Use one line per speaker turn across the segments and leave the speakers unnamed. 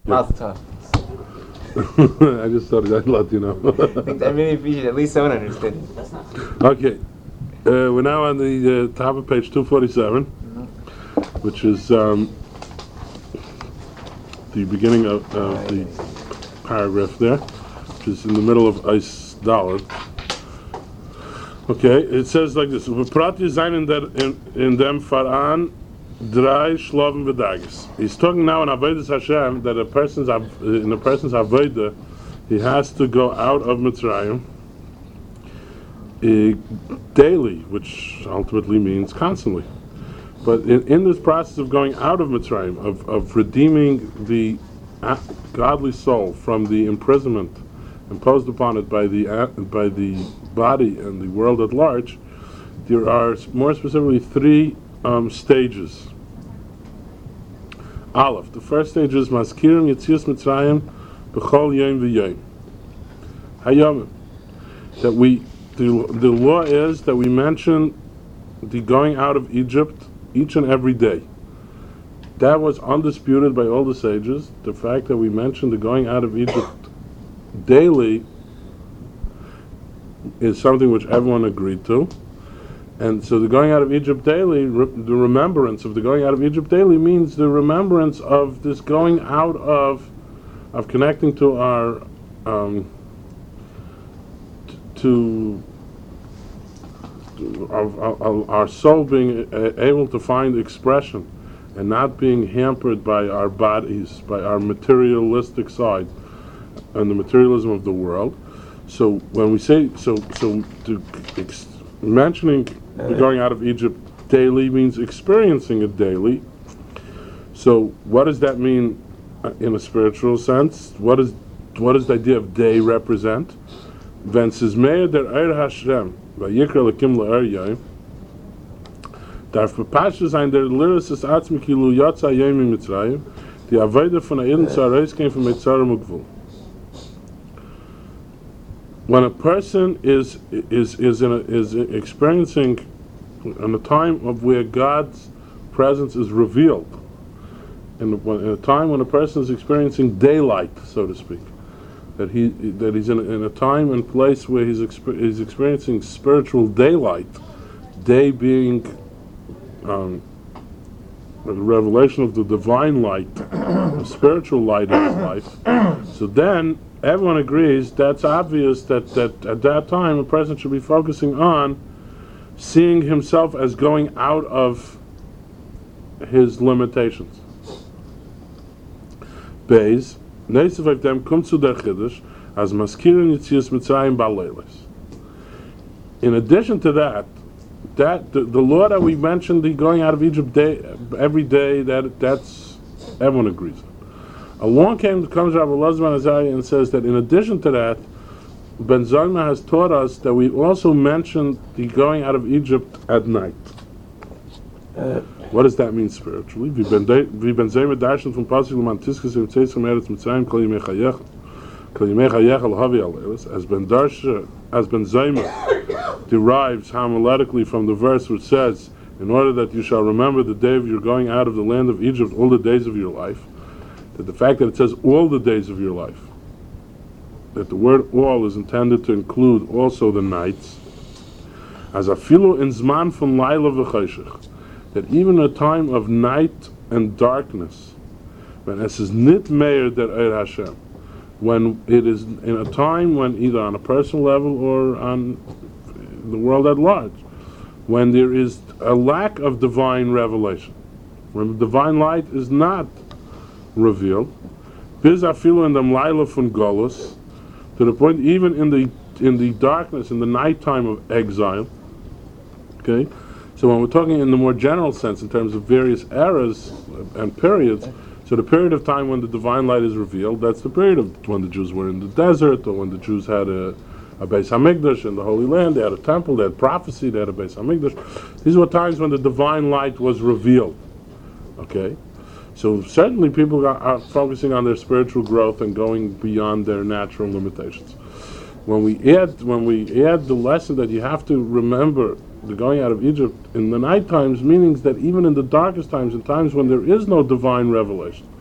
Mazel tov.
I just thought I'd let you know.
I really appreciate it. At least someone understood it.
Okay. We're now on the top of page 247, which is the beginning of the paragraph there, which is in the middle of Eis Daled. Okay, it says like this: "V'prati zayin in them faran drei shloven v'dagis." He's talking now in Avodas Hashem that in a person's avodah, he has to go out of Mitzrayim daily, which ultimately means constantly. But in this process of going out of Mitzrayim, of redeeming the godly soul from the imprisonment imposed upon it by the body and the world at large, there are more specifically three stages. Aleph, the first stage is Maskirim Yetzias Mitzrayim B'chol Yom V'Yom. Hayom, that the law is that we mention the going out of Egypt each and every day. That was undisputed by all the sages. The fact that we mention the going out of Egypt daily is something which everyone agreed to. And so the going out of Egypt daily, the remembrance of the going out of Egypt daily means the remembrance of this going out of connecting to our our soul being able to find expression and not being hampered by our bodies, by our materialistic side and the materialism of the world. So when we say mentioning the going out of Egypt daily means experiencing it daily. So what does that mean in a spiritual sense? What does the idea of day represent? Wenn es ist mehr der Eir Hashem, vayikra lekim le'er yom, darf bepasht sein der Liris des Atzmi kilu yotza yom in Mitzrayim, die Avodah von Ha'iden zu herausgehen von Mitzrayim ugvul. When a person is experiencing in a time of where God's presence is revealed, in a time when a person is experiencing daylight, so to speak, that he's in a time and place where he's experiencing spiritual daylight, day being the revelation of the divine light, the spiritual light of his life. So then everyone agrees that's obvious that at that time a person should be focusing on seeing himself as going out of his limitations. Beis Neisef of them comes to their chiddush as maskirin yitzias mitzrayim ba'leilis. In addition to that the law that we mentioned, the going out of Egypt every day, that's everyone agrees. Along comes Rabbi Elazar ben Azariah and says that in addition to that, Ben Zoma has taught us that we also mentioned the going out of Egypt at night. What does that mean spiritually? Vi ben Zoma darshan from pasuk l'mantiskas v'tzeis from Eretz Mitzrayim kol yimei chayecha l'havi aleilis, as Ben Zoma derives homiletically from the verse which says, in order that you shall remember the day of your going out of the land of Egypt all the days of your life, that the fact that it says all the days of your life, that the word all is intended to include also the nights, as afilu in zman from laila v'chayshich, that even a time of night and darkness, when es is nit meir der Eir Hashem, when it is in a time when either on a personal level or on the world at large, when there is a lack of divine revelation, when the divine light is not revealed, biz afilu in them laila fun golus, to the point even in the darkness, in the nighttime of exile. Okay, so when we're talking in the more general sense, in terms of various eras and periods, so the period of time when the divine light is revealed, that's the period of when the Jews were in the desert, or when the Jews had a Beis Hamikdash in the Holy Land, they had a temple, they had prophecy, they had a Beis Hamikdash. These were times when the divine light was revealed. Okay, so certainly people are focusing on their spiritual growth and going beyond their natural limitations. When we add the lesson that you have to remember the going out of Egypt in the night times, meaning that even in the darkest times, in times when there is no divine revelation,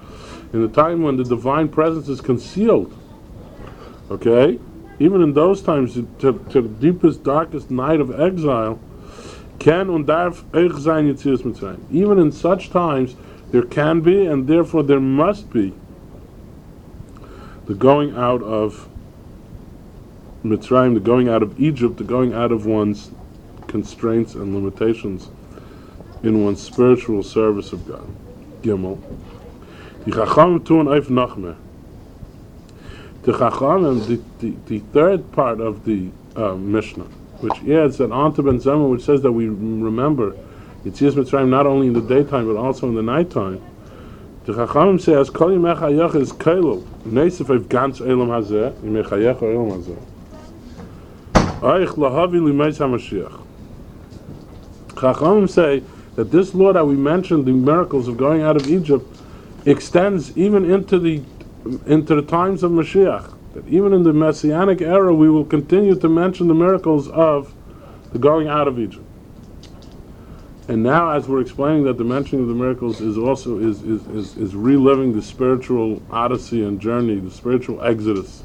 in the time when the divine presence is concealed, okay, even in those times, to the deepest, darkest night of exile, can und darf euch sein Yetzias Mitzrayim. Even in such times, there can be, and therefore there must be, the going out of Mitzrayim, the going out of Egypt, the going out of one's constraints and limitations in one's spiritual service of God. Gimel. The Chachamim tun eif nachmer. The Chachamim, the third part of the Mishnah, which adds that onto Ben Zoma, which says that we remember Yetzias Mitzrayim not only in the daytime but also in the nighttime. The Chachamim says, Kol yimei chayach is kailul, neisef ev gans elam hazeh, yimei chayach elam hazeh. Oich lahavi limeis HaMashiach. Chachamim say that this law that we mentioned, the miracles of going out of Egypt, extends even into the times of Mashiach. That even in the Messianic era, we will continue to mention the miracles of the going out of Egypt. And now, as we're explaining that the mentioning of the miracles is also is reliving the spiritual odyssey and journey, the spiritual exodus.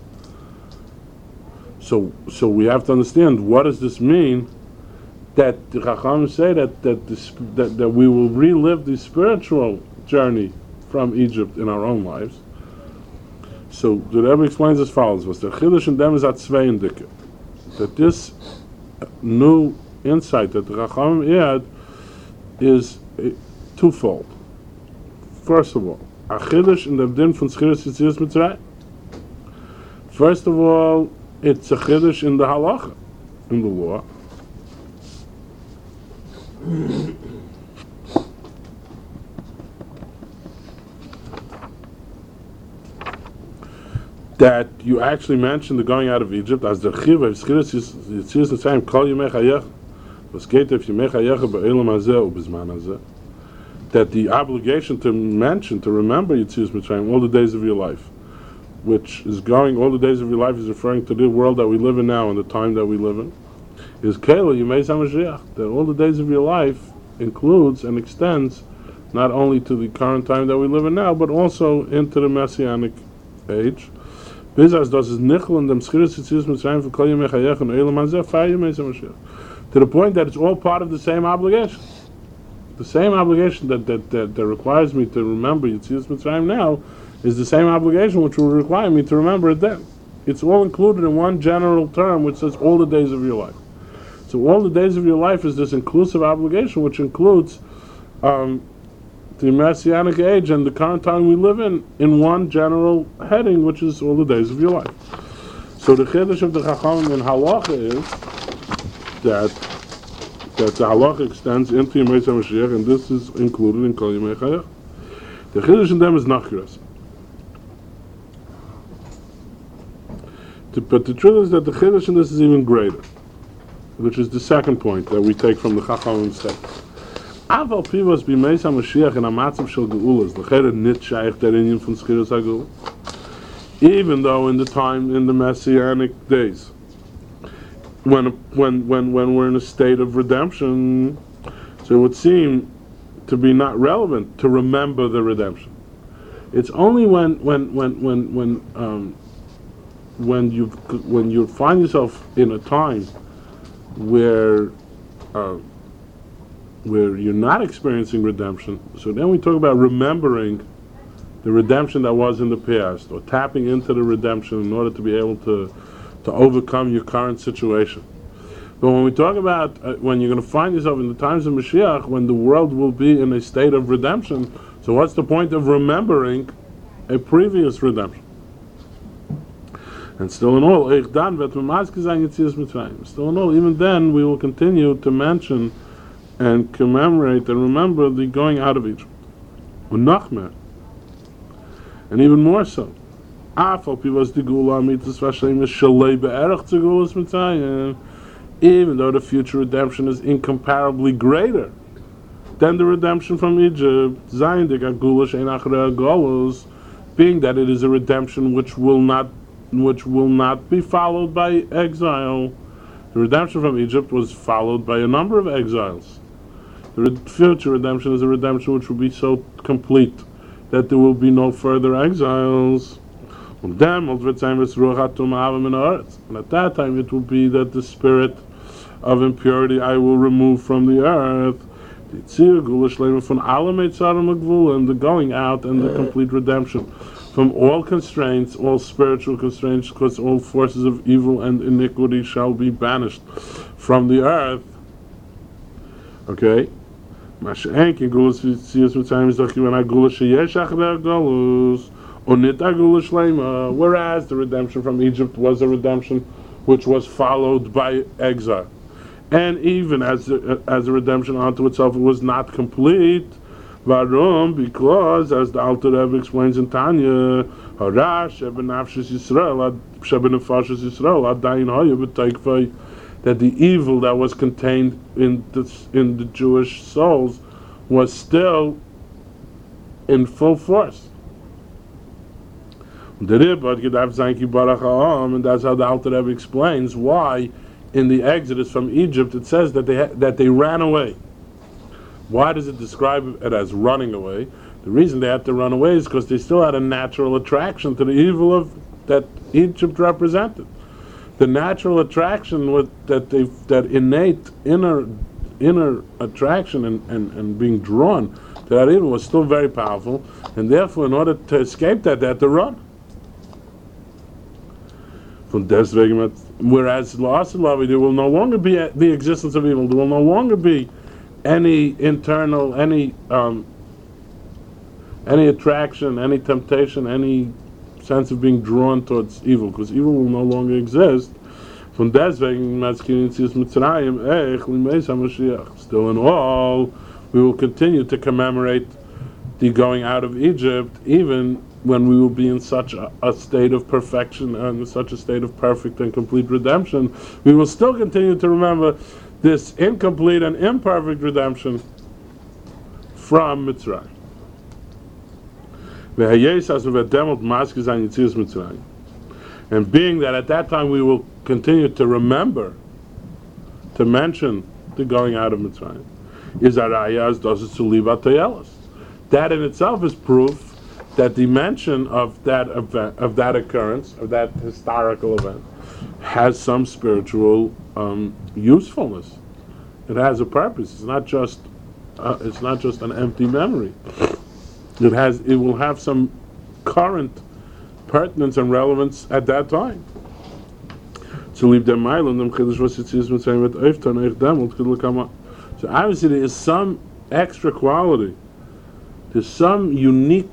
So we have to understand, what does this mean? That the Chacham say that we will relive the spiritual journey from Egypt in our own lives. So the Rebbe explains as follows: "Was der Chiddush in dem is at Zweindike." That this new insight that the Chachamim had is twofold. First of all, a Chiddush in dem din von Schiras Yetzias Mitzrayim. First of all, it's a Chiddush in the halacha, in the law. That you actually mentioned the going out of Egypt as the chiv of Schiras Yetzias Mitzrayim kol yimei chayach was geht if yimei chayach be'olam hazeh u'bizman hazeh, that the obligation to mention, to remember Yetzias Mitzrayim all the days of your life, which is going, all the days of your life is referring to the world that we live in now and the time that we live in, is Keilah Yimei HaMashiach, that all the days of your life includes and extends not only to the current time that we live in now, but also into the Messianic age. Bizas das is nichel and dem Schiras Yetzias Mitzrayim for Kol Yimei Chayach and Olam Hazeh Far Yimei HaMashiach, to the point that it's all part of the same obligation. The same obligation that requires me to remember Yetzias Mitzrayim now is the same obligation which will require me to remember it then. It's all included in one general term which says all the days of your life. So all the days of your life is this inclusive obligation which includes the Messianic age and the current time we live in one general heading, which is all the days of your life. So the Chiddush of the Chachamim in Halacha is that the Halacha extends into Yemei HaMashiach, and this is included in Kol Yimei Chayach. The Chiddush in them is Nachkiras. But the truth is that the Chiddush in this is even greater, which is the second point that we take from the Chachamim statement. Aval pivos b'Yemei HaMashiach in a matzav shel geulas, l'cheret nit shaykh der inyan von Schiras HaGeula. Even though in the Messianic days, when we're in a state of redemption, so it would seem to be not relevant to remember the redemption. It's only when you find yourself in a time where you're not experiencing redemption, so then we talk about remembering the redemption that was in the past, or tapping into the redemption in order to be able to overcome your current situation. But when we talk about when you're going to find yourself in the times of Mashiach, when the world will be in a state of redemption, so what's the point of remembering a previous redemption? And still in all, even then we will continue to mention and commemorate and remember the going out of Egypt. And even more so, even though the future redemption is incomparably greater than the redemption from Egypt, being that it is a redemption which will not be followed by exile. The redemption from Egypt was followed by a number of exiles. The future redemption is a redemption which will be so complete that there will be no further exiles. And at that time it will be that the spirit of impurity I will remove from the earth. And the going out and the complete redemption from all constraints, all spiritual constraints, because all forces of evil and iniquity shall be banished from the earth. Okay? Whereas the redemption from Egypt was a redemption which was followed by exile. And even as a redemption unto itself, it was not complete. Varum, because, as the Alter Rebbe explains in Tanya, that the evil that was contained in the Jewish souls was still in full force. And that's how the Alter Rebbe explains why in the Exodus from Egypt it says that they ran away. Why does it describe it as running away? The reason they had to run away is because they still had a natural attraction to the evil that Egypt represented. The natural attraction that innate inner attraction and being drawn to that evil was still very powerful, and therefore in order to escape that they had to run. Whereas there will no longer be the existence of evil. There will no longer be any internal, any attraction, any temptation, any sense of being drawn towards evil, because evil will no longer exist. Still in all, we will continue to commemorate the going out of Egypt, even when we will be in such a state of perfection and such a state of perfect and complete redemption. We will still continue to remember this incomplete and imperfect redemption from Mitzrayim. And being that at that time we will continue to remember, to mention the going out of Mitzrayim, is arayas does to leave atayelas. That in itself is proof that the mention of that event, of that occurrence, of that historical event, has some spiritual usefulness. It has a purpose. It's not just an empty memory. It will have some current pertinence and relevance at that time. So obviously there is some extra quality, there's some unique,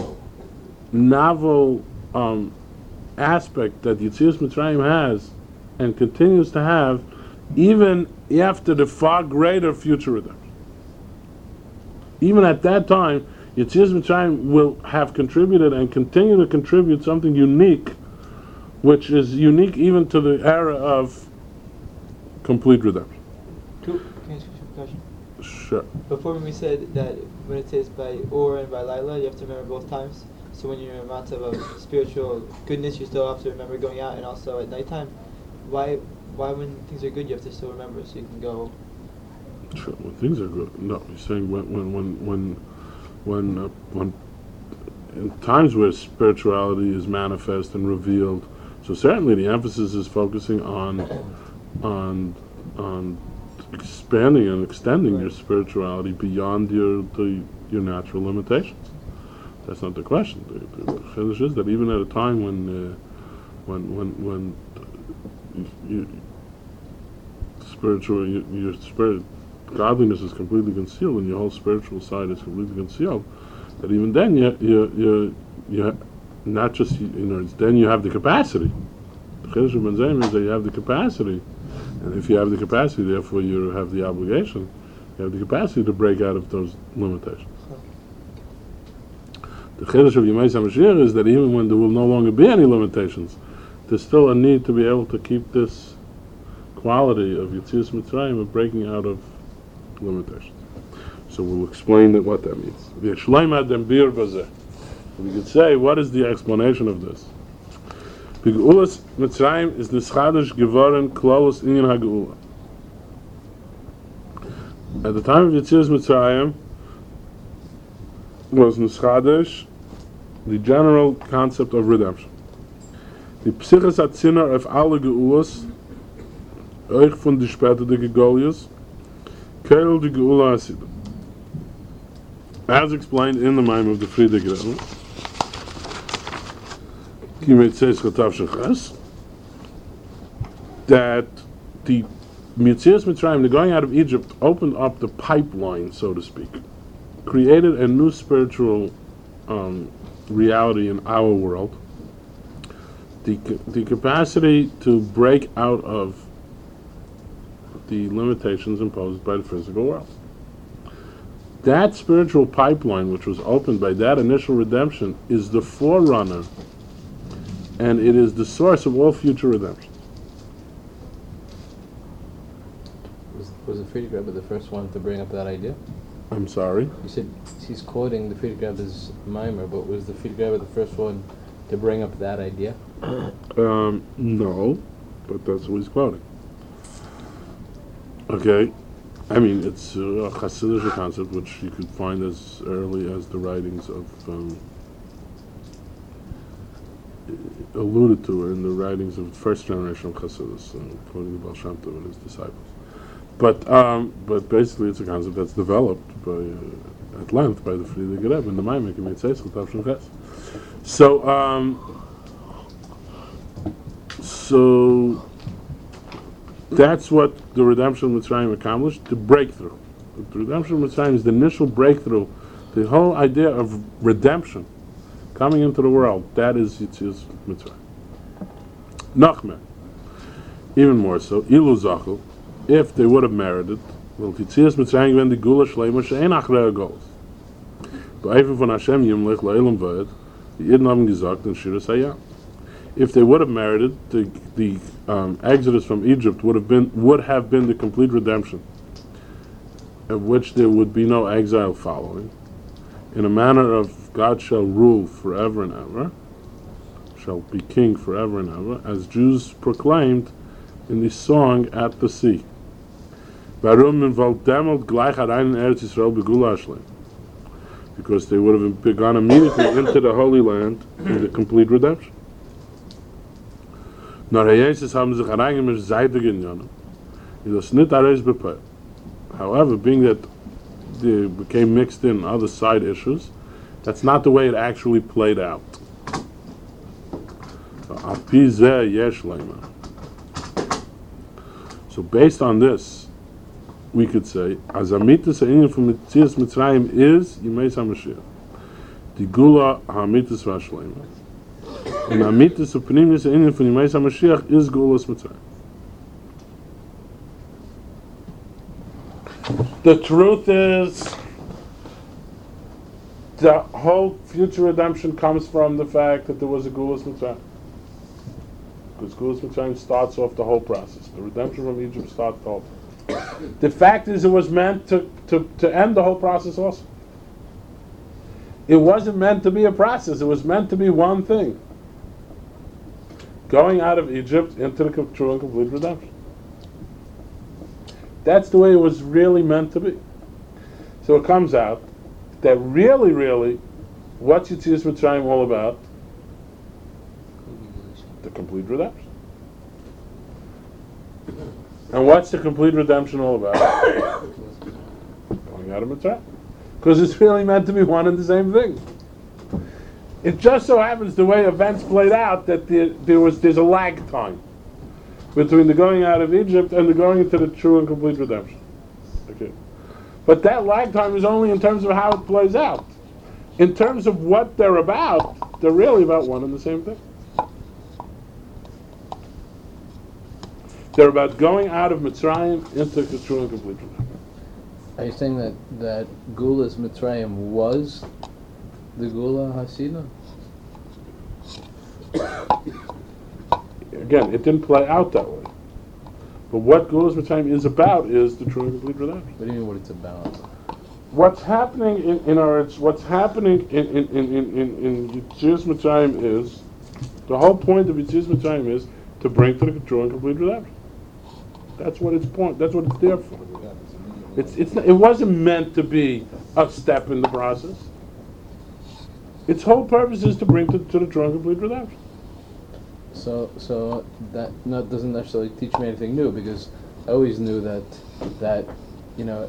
novel aspect that Yetzias Mitzrayim has and continues to have even after the far greater future redemption. Even at that time, Yetzias Mitzrayim will have contributed and continue to contribute something unique, which is unique even to the era of complete redemption.
Can I ask you a question?
Sure.
Before when we said that when it says by Or and by Laila, you have to remember both times. So when you're in a matzah of spiritual goodness, you still have to remember going out, and also at nighttime. Why when things are good, you have to still remember so you can go?
Sure. When things are good. No, you're saying when in times where spirituality is manifest and revealed. So certainly the emphasis is focusing on expanding and extending your spirituality beyond your natural limitations. That's not the question. The chiddush is that even at a time when your spirit godliness is completely concealed and your whole spiritual side is completely concealed, that even then you not just then you have the capacity. The chiddush of Ben Zayim is that you have the capacity, and if you have the capacity, therefore you have the obligation. You have the capacity to break out of those limitations. The chiddush of Yemei HaMashiach is that even when there will no longer be any limitations, there's still a need to be able to keep this quality of Yetzias Mitzrayim of breaking out of limitations. So we'll explain what that means. We could say, what is the explanation of this? Ge'ulas Mitzrayim is nischadish geworden klolus inyan ha'geula. At the time of Yetzias Mitzrayim, was Nischadesh, the general concept of redemption. Die Psyches hat Zinner auf alle Geulas, euch von die später die Gegolius, Kerl die Geula Hasidim. As explained in the Maim of the Friedrich Rebbe, that the Mitzias Mitzrayim, the going out of Egypt, opened up the pipeline, so to speak, created a new spiritual reality in our world. The capacity to break out of the limitations imposed by the physical world. That spiritual pipeline, which was opened by that initial redemption, is the forerunner, and it is the source of all future redemption.
Was the Friedrich Rebbe the first one to bring up that idea?
I'm sorry?
You said he's quoting the Friedrich Rebbe's Maimer, but was the Friedrich Rebbe the first one to bring up that idea?
No, but that's what he's quoting. Okay, I mean, it's a Hasidic concept which you could find as early as the writings of, alluded to in the writings of the first generation of Hasidus, quoting the Baal Shem Tov and his disciples. But basically it's a concept that's developed by, at length by the Friedrich Rebbe in the Maimek in Mitzvah Tavshin Ches. So that's what the redemption of Mitzrayim accomplished, the breakthrough. The redemption of Mitzrayim is the initial breakthrough. The whole idea of redemption coming into the world, that is Yitzias Mitzrayim. Nachmer, even more so, Ilu Zachel, if they would have merited, well, Yitzias Mitzrayim when the Gula Shleima she'en achrei goals. Ba'efen von Hashem yimlich la'elam v'ed, the Yidden haben gesagt in Shiras Hayam. If they would have merited, the exodus from Egypt would have been the complete redemption, of which there would be no exile following, in a manner of God shall rule forever and ever, shall be king forever and ever, as Jews proclaimed in the song At the Sea. Because they would have begun immediately into the Holy Land in the complete redemption. However, being that they became mixed in other side issues, that's not the way it actually played out. So based on this, we could say, as Amitas Ha'inyan from Mitzias Mitzrayim is Yimei HaMashiach, the Gula Ha'amitas V'Hashleima, and Amitas Ha'Pnimius Ha'inyan from Yimei HaMashiach is Gulas Mitzrayim. The truth is, the whole future redemption comes from the fact that there was a Gulas Mitzrayim. Because Gulas Mitzrayim starts off the whole process. The redemption from Egypt starts the whole process. The fact is, it was meant to end the whole process also. It wasn't meant to be a process. It was meant to be one thing. Going out of Egypt into the true and complete redemption. That's the way it was really meant to be. So it comes out that really, what's Yitzias Mitzrayim all about? The complete redemption. And what's the complete redemption all about? Going out of Mitzrayim. Because it's really meant to be one and the same thing. It just so happens the way events played out that there's a lag time between the going out of Egypt and the going into the true and complete redemption. Okay. But that lag time is only in terms of how it plays out. In terms of what they're about, they're really about one and the same thing. They're about going out of Mitzrayim into the true and complete redemption.
Are you saying that Gulas Mitzrayim was the Gula Hasina?
Again, it didn't play out that way. But what Gulas Mitzrayim is about is the true and complete redemption.
What do you mean what it's about?
What's happening in Yitzias Mitzrayim is, the whole point of Yitzias Mitzrayim is to bring to the true and complete redemption. That's what its point. That's what it's there for. It wasn't meant to be a step in the process. Its whole purpose is to bring to the true and complete redemption.
So that not doesn't necessarily teach me anything new, because I always knew that you know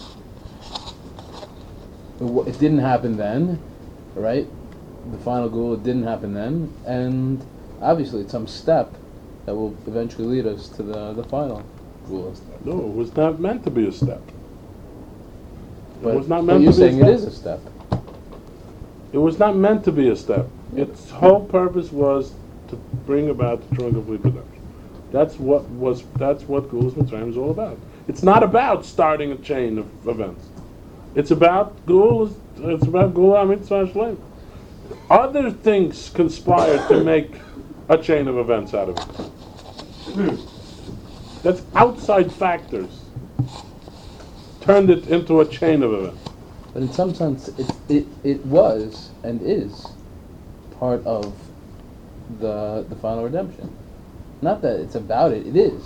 it didn't happen then, right? The final goal, it didn't happen then, and obviously it's some step that will eventually lead us to the final goal.
No, it was not meant to be a step.
But,
it was not
but
meant
you're
to be a
saying
step.
it is a step.
It was not meant to be a step. Its whole purpose was to bring about the true and complete redemption. That's what Gulas Mitzrayim is all about. It's not about starting a chain of events. It's about Gula Mitzvah Shlema. Other things conspired to make a chain of events out of it. That's outside factors turned it into a chain of events.
But in some sense, it was and is part of the final redemption. Not that it's about it; it is.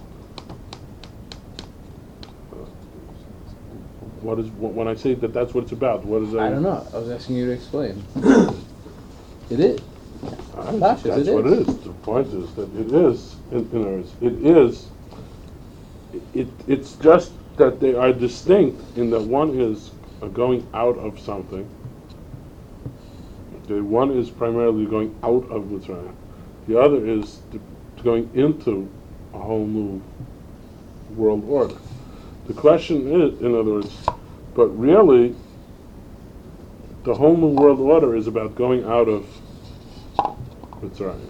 When I say that that's what it's about? What is that?
I don't know. I was asking you to explain. It is.
That's what it is. The point is that it is. It's just that they are distinct in that one is a going out of something. Okay, one is primarily going out of Mitzrayim. The other is going into a whole new world order. The question is, in other words, but really, the whole new world order is about going out of Mitzrayim.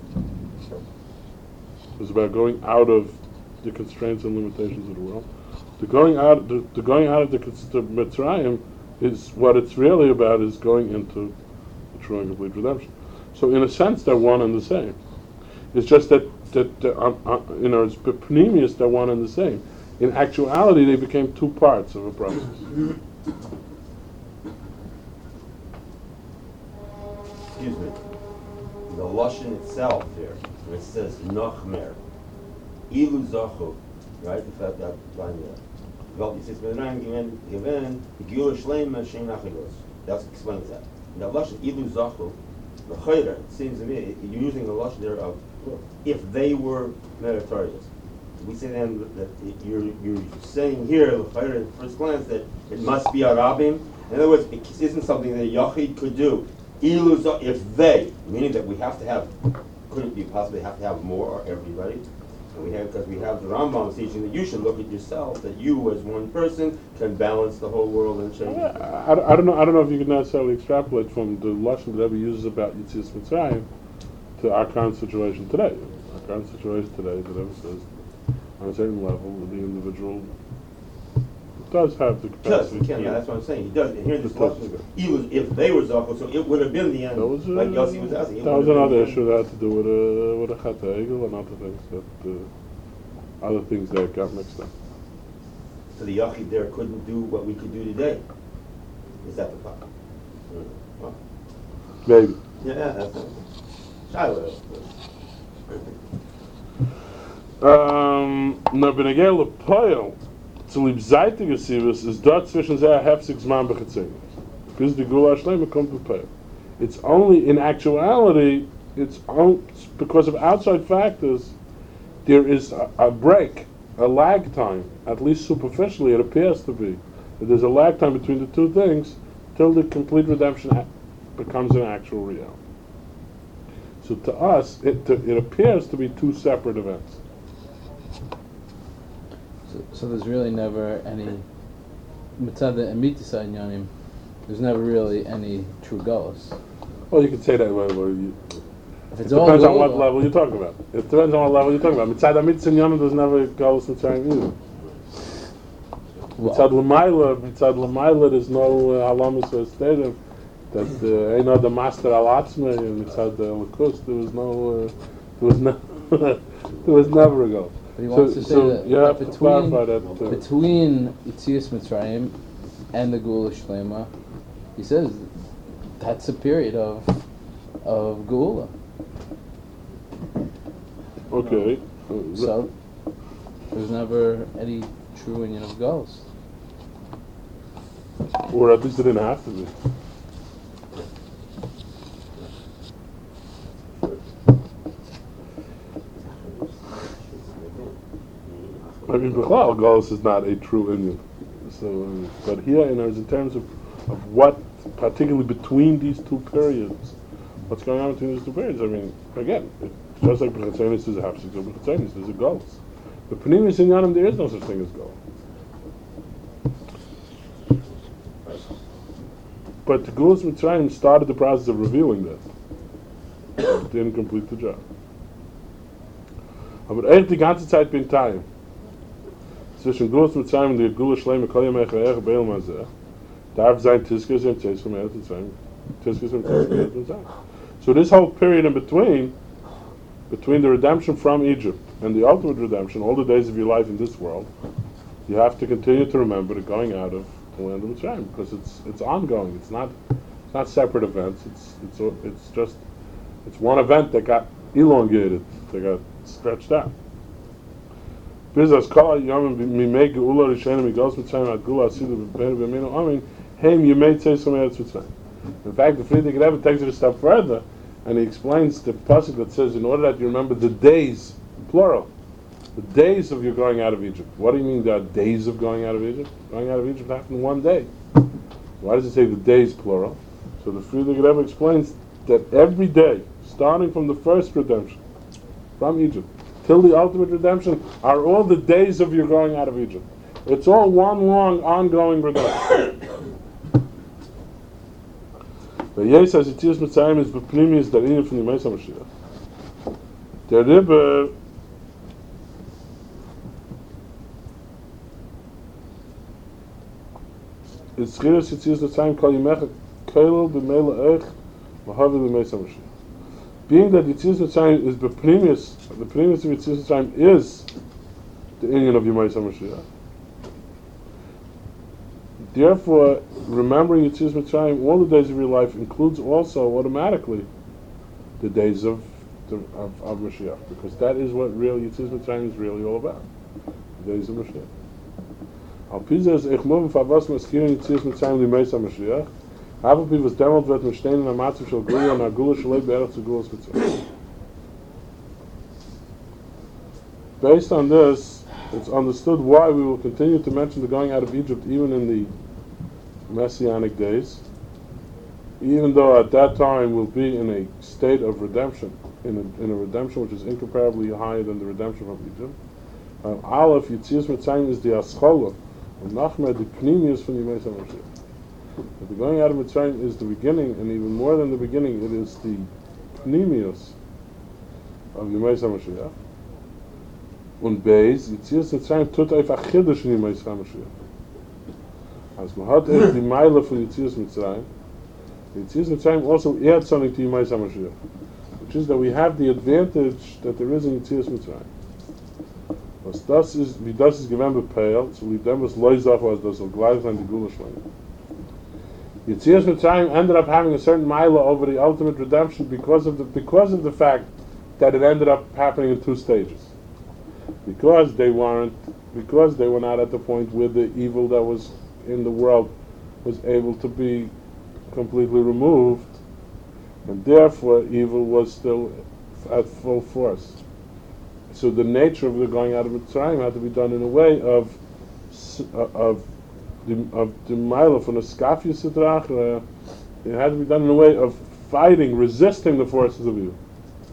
It's about going out of the constraints and limitations of the world. The going out of the Mitzrayim is what it's really about, is going into the true and complete redemption. So in a sense, they're one and the same. It's just that it's Pneumius, they're one and the same. In actuality, they became two parts of a process.
Excuse me. The Lashon itself here, where it says Nochmer, Ilu Zachu, right? The fact that Welt is given the Geulah Shlema Shein Achigos. That explains that. And the Lashon Ilu Zachu, the Chayra, it seems to me you're using the Lashon there of if they were meritorious. We say then that you're saying here, the Chayra, at first glance, that it must be Arabim. In other words, it isn't something that a Yachid could do. If they, meaning that we have to have, could it be possible have to have more or everybody? And because we have the Rambam teaching that you should look at yourself, that you as one person can balance the whole world and change it.
I don't know if you can necessarily extrapolate from the Lashon that Rebbe uses about Yetzias Mitzrayim to our current situation today. Our current situation today, the Rebbe says, on a certain level, the individual does have the capacity.
That's what I'm saying. He does. And here this Lashon, if they were Zachor, so it would have been the end. Like Yossi was asking.
That was another issue that had to do with a Chet Egel and other things that got mixed up.
So the Yachid there couldn't do what we could do today. Is that the problem? Well,
maybe.
Yeah, that's it. Shiloh.
Na benegel lepoil zu lieb zeitige Sivus ist dort zwischen sehr heftig Zman bechetzing. Bis die Gula Shlema kommt lepoil. It's only, in actuality, because of outside factors, there is a break, a lag time, at least superficially it appears to be. That there's a lag time between the two things till the complete redemption becomes an actual reality. So to us, it appears to be two separate events.
So there's really never any mitzad the emitis inyanim. There's never really any true galus.
Well, you could say that way. It depends on what level you're talking about. It depends on what level you're talking about. Mitzad emitis inyanim there's never galus mitzrayim either. Mitzad l'mayla there's no halamus or stated that ain't no the master al atzmei, and mitzad l'kus there was never a galus.
But he wants to say that
you have to clarify that
between Yetzias Mitzrayim and the Geulah Shlema, he says that's a period of Geulah.
Okay.
So there's never any true union of Galus.
Or at least it didn't have to be. I mean, Bichlal, Golus is not a true Indian. So, but here, in terms of what, particularly between these two periods, what's going on between these two periods, I mean, again, just like B'chatzenis is a hapsik, so B'chatzenis is a Golus. But Pnimis in Yanim, there is no such thing as Golus. But the Gulas Mitzrayim started the process of revealing that. It didn't complete the job. Aber echt die ganze Zeit bin Tayim. Zwischen Gulas Mitzrayim und der Gula Shleim Kol Yamei Chayech Beil Mazeh darf sein Tiskes im Tzeis from Eretz Mitzrayim. Tiskes im Tzeis from Eretz Mitzrayim. So this whole period in between the redemption from Egypt and the ultimate redemption, all the days of your life in this world, you have to continue to remember the going out of the land of Mitzrayim, because it's ongoing. It's not separate events. It's one event that got elongated, that got stretched out. In fact, the Friedrich Rebbe takes it a step further, and he explains the pasuk that says, in order that you remember the days, plural, the days of your going out of Egypt. What do you mean there are days of going out of Egypt? Going out of Egypt happened one day. Why does it say the days, plural? So the Friedrich Rebbe explains that every day, starting from the first redemption, from Egypt, till the ultimate redemption, are all the days of your going out of Egypt. It's all one long, ongoing redemption. The Yes as it is Mitzrayim is b'pnimius darim from the Meis HaMashiach. The Rebbe is Chiras Yitzias Mitzrayim Kol Yimecha Keilel b'Meila Eich L'Havi l'Meis HaMashiach. Being that Yitzias Mitzrayim is the Pnimius of Yitzias Mitzrayim is the Inyan of Yemais HaMashiach. Therefore, remembering Yitzias Mitzrayim all the days of your life includes also automatically the days of Mashiach, because that is what real Yitzias Mitzrayim is really all about, the days of Mashiach. Al Pizas Echmov Favas Maskirin Yitzias Mitzrayim Yemais HaMashiach. Half of was demolt wird mit stehen in der Matze shel Gula und Gula shlei be'erach zu Gulas Mitzrayim. Based on this, it's understood why we will continue to mention the going out of Egypt even in the Messianic days, even though at that time we'll be in a state of redemption, in a redemption which is incomparably higher than the redemption from Egypt. Aleph Yitzias Mitzrayim is the Aschola, and Nachmed the Pnimius from Yemei HaMashiach. But the going out of Mitzrayim is the beginning, and even more than the beginning, it is the Pnimius of Yemei HaMashiach. Und Beis, Yitzias Mitzrayim tut auf Achidush in Yemei HaMashiach. As man hat die Meile von Yitzias Mitzrayim, Yitzias Mitzrayim also adds something to Yemei HaMashiach, which is that we have the advantage that there is in Yitzias Mitzrayim. Was das ist, wie das ist gewähnt bepeilt, so wie dem was Leuzach was, das soll gleich sein die Gula Shleim. Yitzias Mitzrayim ended up having a certain mile over the ultimate redemption because of the fact that it ended up happening in two stages. Because they were not at the point where the evil that was in the world was able to be completely removed, and therefore evil was still at full force. So the nature of the going out of Mitzrayim had to be done in a way of the mile from the Skafia Sidrach. It had to be done in a way of fighting, resisting the forces of evil.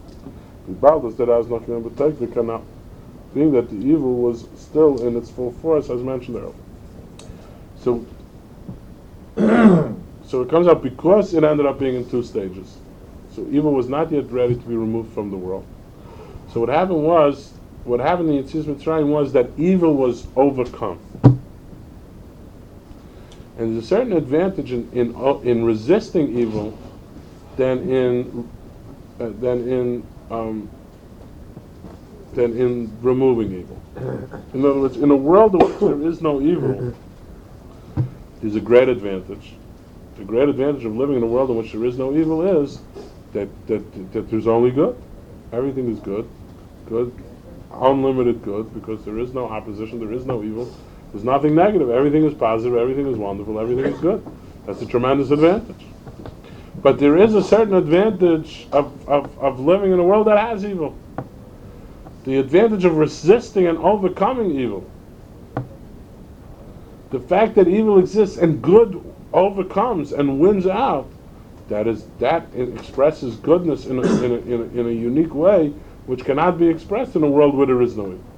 Being that the evil was still in its full force, as mentioned earlier. So it comes out because it ended up being in two stages. So evil was not yet ready to be removed from the world. So what happened in Yitzias Mitzrayim was that evil was overcome. And there's a certain advantage in resisting evil than in removing evil. In other words, in a world in which there is no evil, there's a great advantage. The great advantage of living in a world in which there is no evil is that there's only good. Everything is good, unlimited good, because there is no opposition, there is no evil. There's nothing negative. Everything is positive. Everything is wonderful. Everything is good. That's a tremendous advantage. But there is a certain advantage of living in a world that has evil. the advantage of resisting and overcoming evil. The fact that evil exists and good overcomes and wins out, that expresses goodness in a unique way, which cannot be expressed in a world where there is no evil.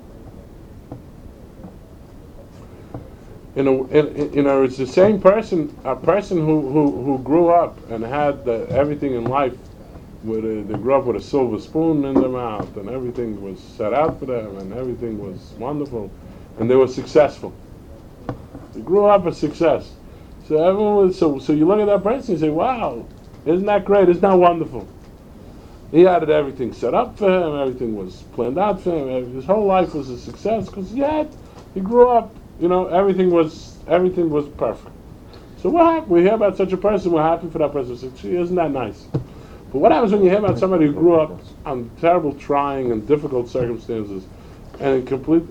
It's the same person, a person who grew up and had everything in life. They grew up with a silver spoon in their mouth, and everything was set out for them, and everything was wonderful, and they were successful. They grew up a success. So so you look at that person and you say, "Wow, isn't that great? Isn't that wonderful?" He had everything set up for him. Everything was planned out for him. His whole life was a success because he grew up. Everything was perfect. So what happened? We hear about such a person. We're happy for that person. So, gee, isn't that nice? But what happens when you hear about somebody who grew up on terrible, trying, and difficult circumstances, and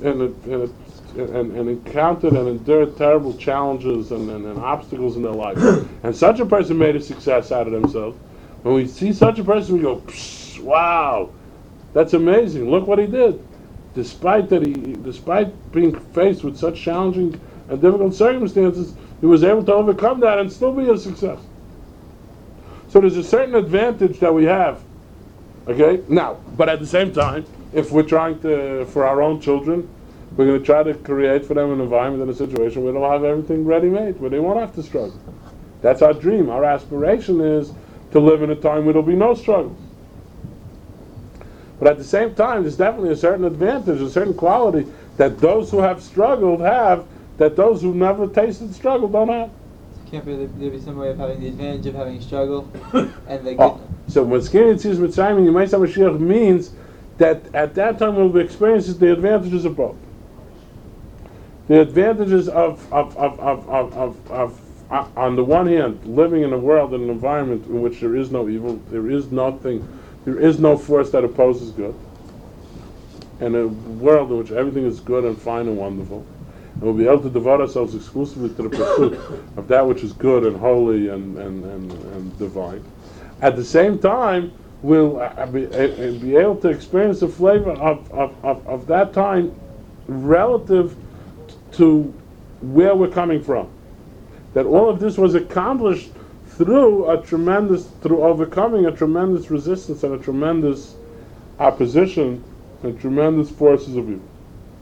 encountered and endured terrible challenges and obstacles in their life, and such a person made a success out of themselves? When we see such a person, we go, "Wow, that's amazing! Look what he did." Despite being faced with such challenging and difficult circumstances, he was able to overcome that and still be a success. So there's a certain advantage that we have, okay? Now, but at the same time, if we're trying to, for our own children, we're going to try to create for them an environment and a situation where they'll have everything ready-made, where they won't have to struggle. That's our dream. Our aspiration is to live in a time where there'll be no struggles. But at the same time, there's definitely a certain advantage, a certain quality that those who have struggled have, that those who never tasted struggle don't have.
Can't there be some way of having the advantage of having struggle and the good?
So when Skin Yitzis Mitzrayim Yemei Mashiach means that at that time we'll be experiencing the advantages of both. The advantages of on the one hand, living in a world, in an environment in which there is no evil, there is no force that opposes good, and a world in which everything is good and fine and wonderful. And we'll be able to devote ourselves exclusively to the pursuit of that which is good and holy and divine. At the same time, we'll be able to experience the flavor of that time relative to where we're coming from. That all of this was accomplished through overcoming a tremendous resistance and a tremendous opposition and tremendous forces of evil.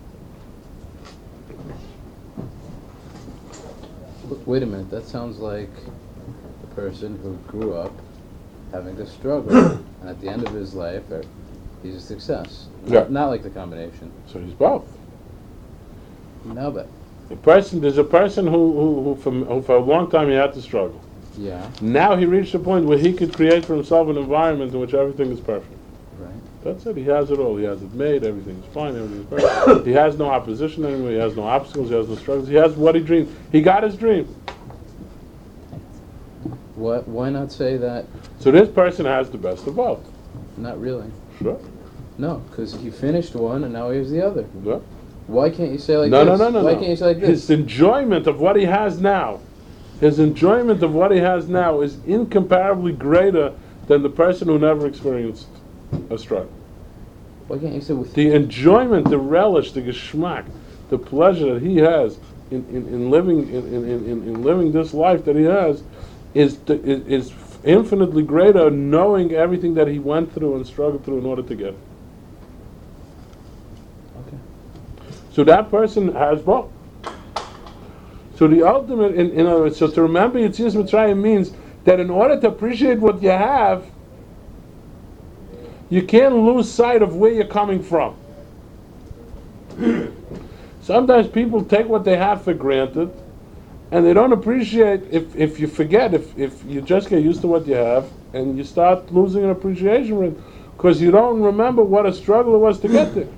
Wait a minute, that sounds like a person who grew up having to struggle, and at the end of his life, he's a success. Not like the combination.
So he's both.
No, but
there's a person who for a long time he had to struggle.
Yeah.
Now he reached a point where he could create for himself an environment in which everything is perfect.
Right.
That's it. He has it all. He has it made. Everything's fine. Everything's perfect. He has no opposition anymore. He has no obstacles. He has no struggles. He has what he dreamed. He got his dream.
Why not say that?
So this person has the best of both.
Not really.
Sure.
No, because he finished one and now he has the other.
Yeah.
Why can't you say like
No.
this? Why can't you say like this?
His enjoyment of what he has now, is incomparably greater than the person who never experienced a struggle.
Why can't you say with
The enjoyment, the relish, the geschmack, the pleasure that he has in living this life that he has is infinitely greater, knowing everything that he went through and struggled through in order to get it.
Okay.
So that person has both. So the ultimate, in other words, so to remember Yetzias Mitzrayim means that in order to appreciate what you have, you can't lose sight of where you're coming from. Sometimes people take what they have for granted, and they don't appreciate, if you forget, if you just get used to what you have, and you start losing an appreciation for it, because you don't remember what a struggle it was to get there.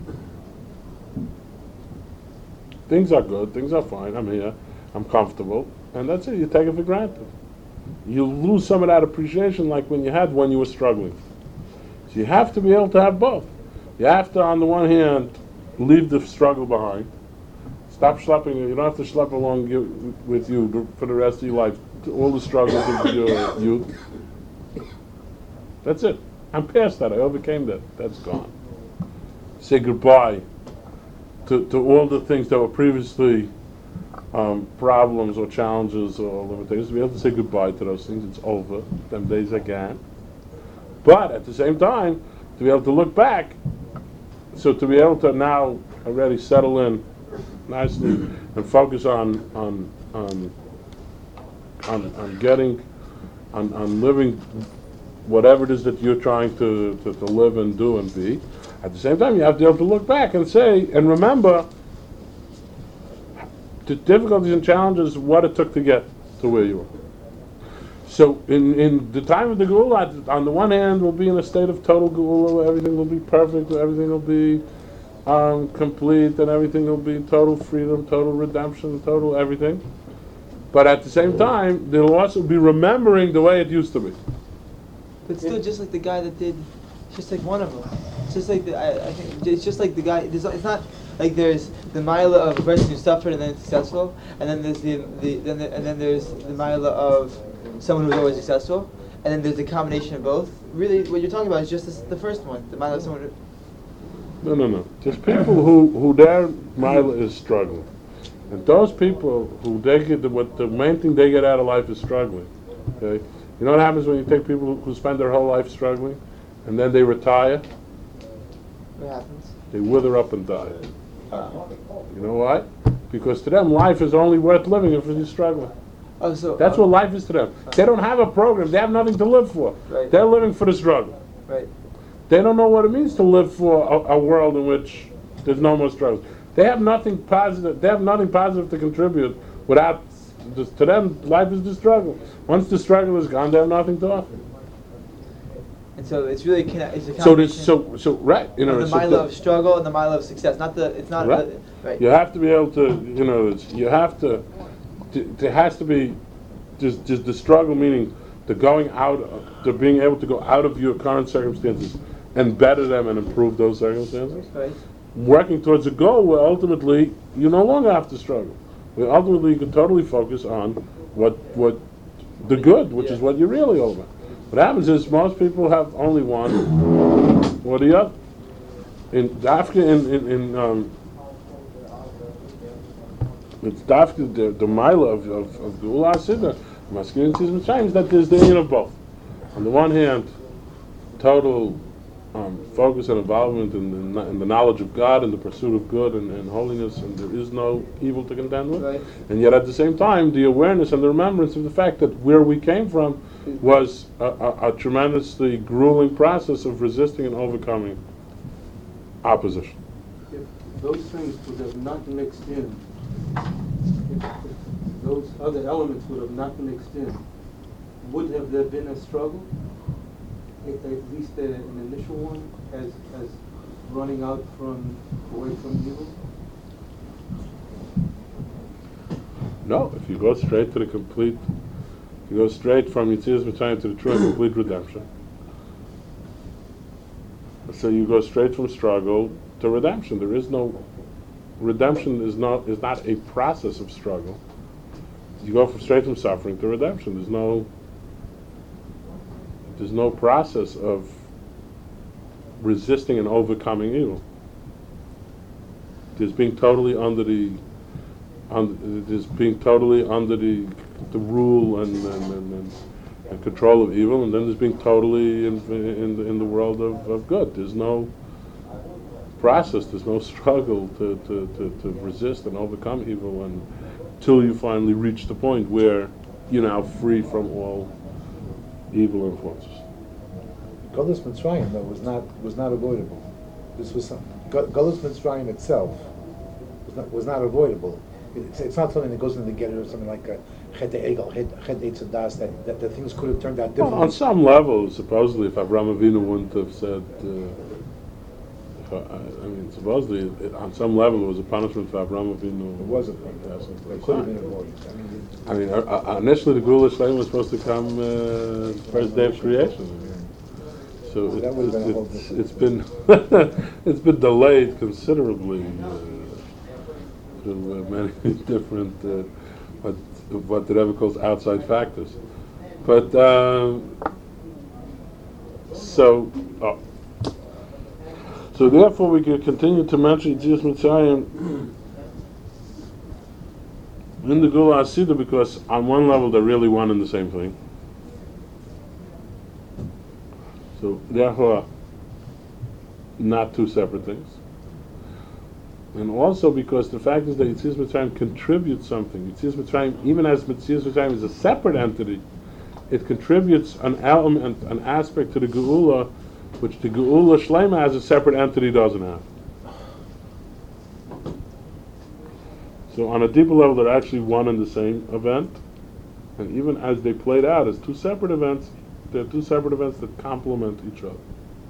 Things are good, things are fine, I'm here, I'm comfortable, and that's it, you take it for granted. You lose some of that appreciation like when you were struggling. So you have to be able to have both. You have to, on the one hand, leave the struggle behind. Stop schlepping. You don't have to schlep along with you for the rest of your life. All the struggles of your youth. That's it. I'm past that. I overcame that. That's gone. say goodbye to all the things that were previously problems or challenges or limitations, to be able to say goodbye to those things. It's over. Them days are gone. But at the same time, to be able to look back, so to be able to now already settle in nicely and focus on getting, on living whatever it is that you're trying to live and do and be. At the same time, you have to be able to look back and say and remember the difficulties and challenges, what it took to get to where you are. So in the time of the Geula, on the one hand, we'll be in a state of total Geula, where everything will be perfect, where everything will be complete, and everything will be total freedom, total redemption, total everything. But at the same time, they'll also be remembering the way it used to be.
But still, just like the guy that did, it's just like one of them. It's just like I think it's just like the guy. It's not like there's the mila of a person who suffered and then successful, and then there's then there's the mila of someone who's always successful, and then there's the combination of both. Really, what you're talking about is just the first one, the mila of someone who...
No. There's people who their mila is struggling. And those people who they get what the main thing they get out of life is struggling. Okay? You know what happens when you take people who spend their whole life struggling and then they retire?
What happens?
They wither up and die. You know why? Because to them life is only worth living if you're struggling.
Oh, so
That's what life is to them. They don't have a program. They have nothing to live for.
Right.
They're living for the struggle.
Right.
They don't know what it means to live for a world in which there's no more struggles. They have nothing positive. They have nothing positive to contribute without. To them, life is the struggle. Once the struggle is gone, they have nothing to offer.
And so it's really it's a
So
combination
so right. You know,
of the
so
mila of struggle and the mila of success. It's not
Right.
right.
You have to be able to. You know, you have to. There has to be just the struggle, meaning the going out, to being able to go out of your current circumstances and better them and improve those circumstances.
Right.
Working towards a goal where ultimately you no longer have to struggle. Where ultimately you can totally focus on what the good, which is what you're really all about. What happens is most people have only one or the other. In Dafka, it's Dafka, the mila of Geula Siddur, Masculine Tzizim Chaim, that there's the union of both. On the one hand, total focus and involvement in the knowledge of God and the pursuit of good and holiness, and there is no evil to contend with.
Right.
And yet at the same time, the awareness and the remembrance of the fact that where we came from was a tremendously grueling process of resisting and overcoming opposition.
If those things would have not mixed in, if those other elements would have not mixed in, would have there been a struggle? At least an initial one, as running out away from evil?
No, if you go straight to the complete, you go straight from Yetzias Mitzrayim to the true and complete redemption. So you go straight from struggle to redemption. There is no redemption is not a process of struggle. You go straight from suffering to redemption. There's no process of resisting and overcoming evil. There's being totally under the rule and control of evil, and then there's being totally in the world of good. There's no process. There's no struggle to resist and overcome evil until you finally reach the point where you're now free from all evil influences.
Galus Mitzrayim, though, was not avoidable. This was Galus Mitzrayim itself was not avoidable. It's not something that goes into the get or something like a Chet Egel, Chet Eitz Das, that the things could have turned out differently.
Well, on some level, supposedly, if Avraham Avinu wouldn't have said, supposedly, on some level, it was a punishment for Avraham Avinu.
It was a punishment. It could have been avoided.
Initially, the Geula Shlema was supposed to come first day of creation. So
that would have been a whole
it's been it's been delayed considerably through many different what the Rebbe calls outside factors. But so So therefore we could continue to mention Yetzias Mitzrayim in the Gula Hasidah, because on one level they're really one and the same thing. So therefore, not two separate things. And also because the fact is that Yetzias Mitzrayim contributes something. Yetzias Mitzrayim, even as Yetzias Mitzrayim is a separate entity, it contributes an element, an aspect to the Geula, which the Geula Shlema as a separate entity doesn't have. So on a deeper level, they're actually one and the same event, and even as they played out as two separate events, they're two separate events that complement each other.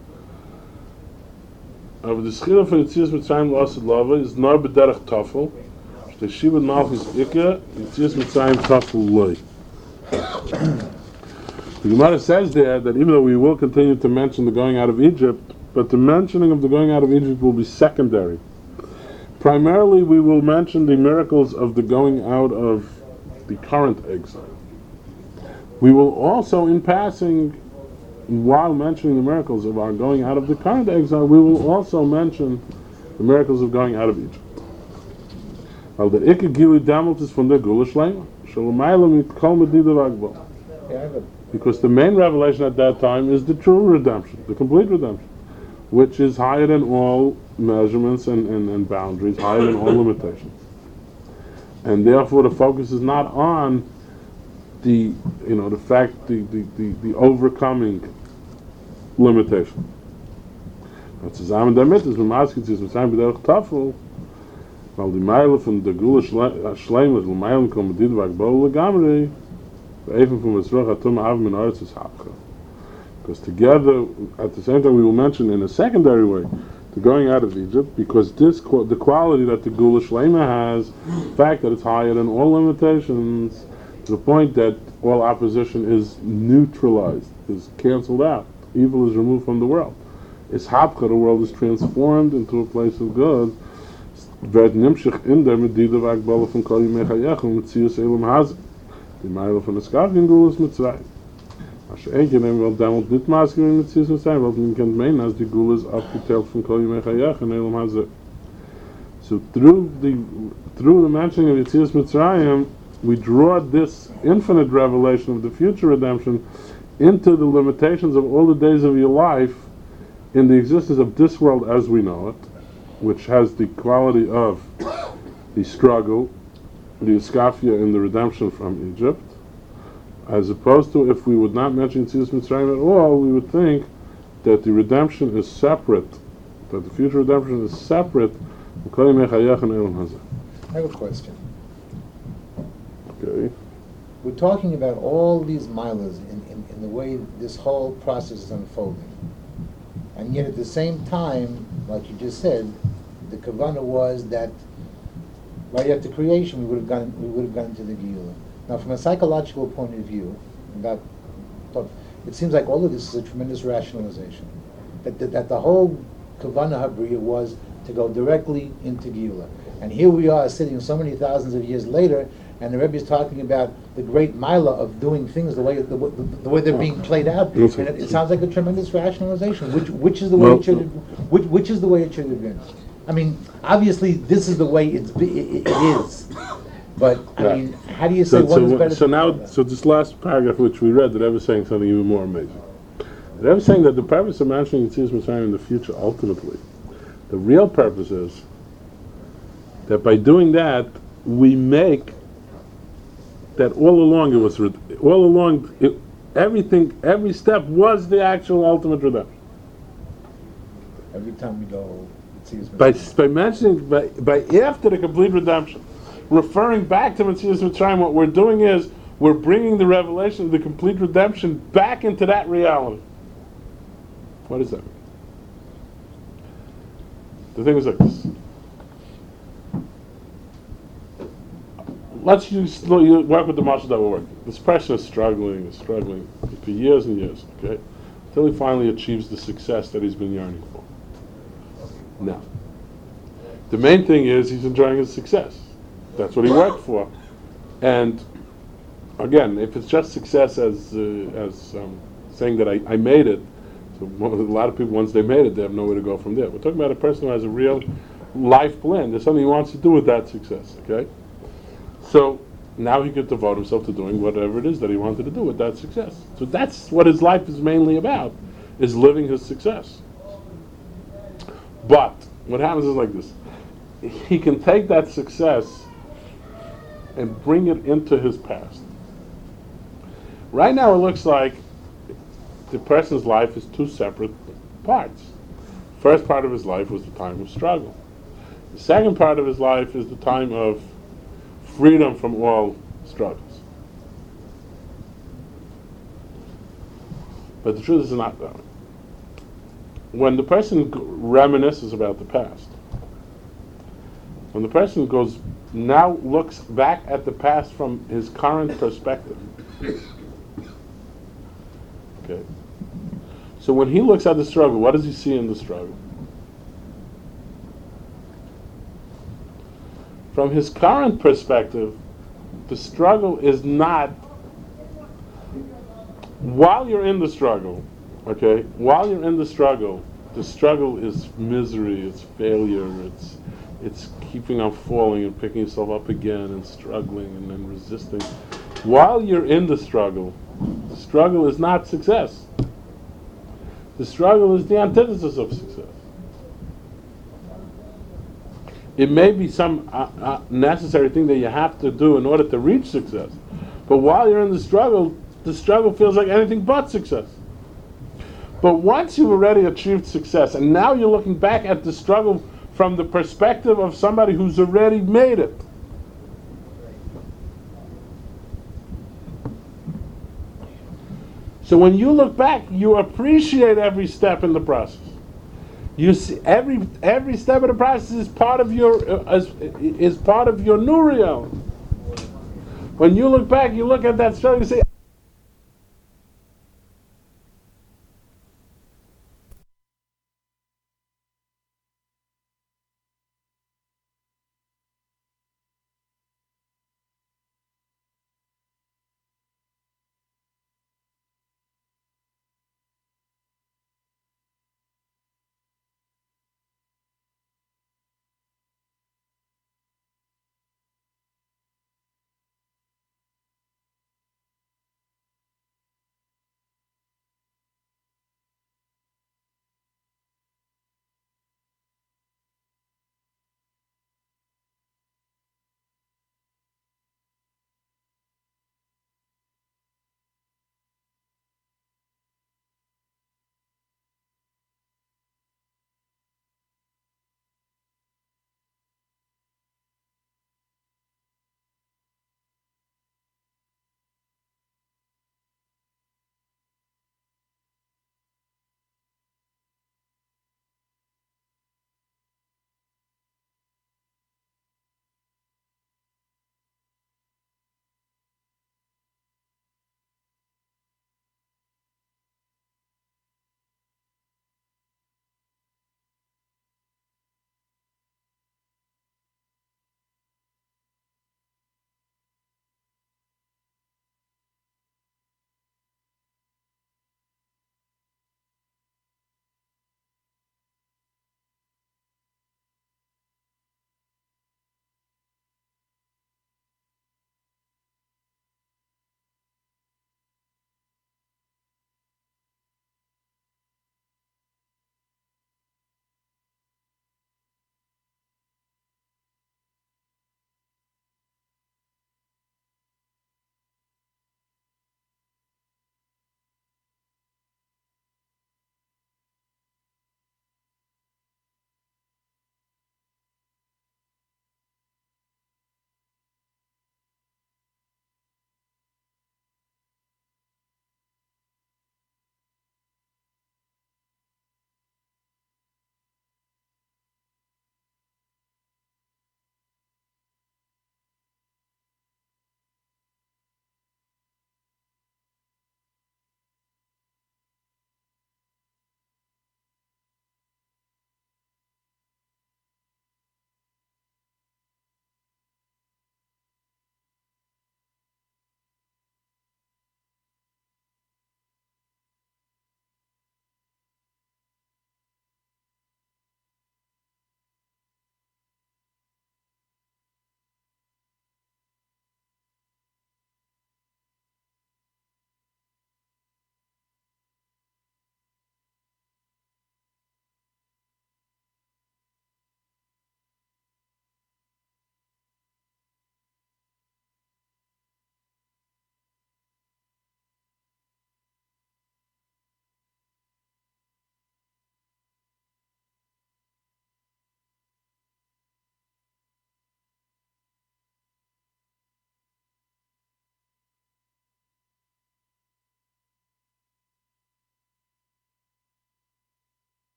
However, the schila for Yetzias Mitzrayim L'Asad Lava is nor b'derech tafel, the Shibud Malchus Ika, Yetzias Mitzrayim Tafel Loi. The Gemara says there that even though we will continue to mention the going out of Egypt, but the mentioning of the going out of Egypt will be secondary. Primarily, we will mention the miracles of the going out of the current exile. We will also, in passing, while mentioning the miracles of our going out of the current exile, we will also mention the miracles of going out of Egypt. Weil der Ikke Gili damals ist von der Gula Shleima. Shalomayla mit kol medida v'agbal. Because the main revelation at that time is the true redemption, the complete redemption, which is higher than all measurements and boundaries, higher than all limitations. And therefore the focus is not on the fact, the overcoming limitation. But zusammen damit ist man maßgeblich mit seinem Bederich Tafel, weil die Meile von der Gula Shleima ist, Meilen kommen mit Didwag Bol Legamri, even from Mitzvah Atum Av Min Aretz is Hapcha. Because together, at the same time, we will mention in a secondary way the going out of Egypt, because the quality that the Gula Shleima has, the fact that it's higher than all limitations, to the point that all opposition is neutralized, is cancelled out. Evil is removed from the world. It's Hapcha, the world is transformed into a place of good. Werd nimshich in der Medida v'agbala von kol yimei chayechem mitzias elam hazeh. Die Meile von der Skafin Gulas Mitzrayim. Als je één keer neemt, wel damals niet maasgewin met Tzis Mitzrayim, want men kent meen als die Gulas afgeteld van Kol Yimei Chayach en Elam Hazeh. So through the mentioning of Tzis Mitzrayim, we draw this infinite revelation of the future redemption into the limitations of all the days of your life in the existence of this world as we know it, which has the quality of the struggle, the Iskafia and the redemption from Egypt, as opposed to if we would not mention Tzis Mitzrayim at all, we would think that the redemption is separate, that the future redemption is separate from Kol Yimei Chayach and Elam Hazeh.
I have a question.
Okay.
We're talking about all these milas in the way this whole process is unfolding. And yet at the same time, like you just said, the kavanah was that right after creation we would have gone to the Geula. Now from a psychological point of view, it seems like all of this is a tremendous rationalization. That the whole kavanah habriya was to go directly into Geula. And here we are sitting so many thousands of years later, and the Rebbe is talking about the great mila of doing things the way they're being played out, and it sounds like a tremendous rationalization. Which is the way it should have, which is the way it should have been? I mean, obviously this is the way it is, but I mean, how do you say one is better?
So now, so this last paragraph which we read, the Rebbe is saying something even more amazing. The Rebbe is saying that the purpose of mentioning Tzis Mitzrayim in the future, ultimately, the real purpose is that by doing that, we make that all along everything, every step was the actual ultimate redemption.
Every time we go,
By mentioning, by after the complete redemption, referring back to Metzias Mitzrayim, what we're doing is we're bringing the revelation of the complete redemption back into that reality. What does that mean? The thing is like this. Let's work with the mashal that we're working. This person is struggling for years and years, okay, until he finally achieves the success that he's been yearning for. Now, the main thing is he's enjoying his success. That's what he worked for. And again, if it's just success as saying that I made it, So a lot of people, once they made it, they have nowhere to go from there. We're talking about a person who has a real life plan. There's something he wants to do with that success, okay? So now he could devote himself to doing whatever it is that he wanted to do with that success. So that's what his life is mainly about, is living his success. But what happens is like this. He can take that success and bring it into his past. Right now it looks like the person's life is two separate parts. First part of his life was the time of struggle. The second part of his life is the time of freedom from all struggles. But the truth is not that way. When the person reminisces about the past, when the person now looks back at the past from his current perspective, okay. So when he looks at the struggle, what does he see in the struggle? From his current perspective, the struggle is not, while you're in the struggle, okay, while you're in the struggle is misery, it's failure, it's keeping on falling and picking yourself up again and struggling and then resisting. While you're in the struggle is not success. The struggle is the antithesis of success. It may be some necessary thing that you have to do in order to reach success. But while you're in the struggle feels like anything but success. But once you've already achieved success, and now you're looking back at the struggle from the perspective of somebody who's already made it, so when you look back, you appreciate every step in the process. You see every step of the process is part of your new reality. When you look back, you look at that struggle, you say,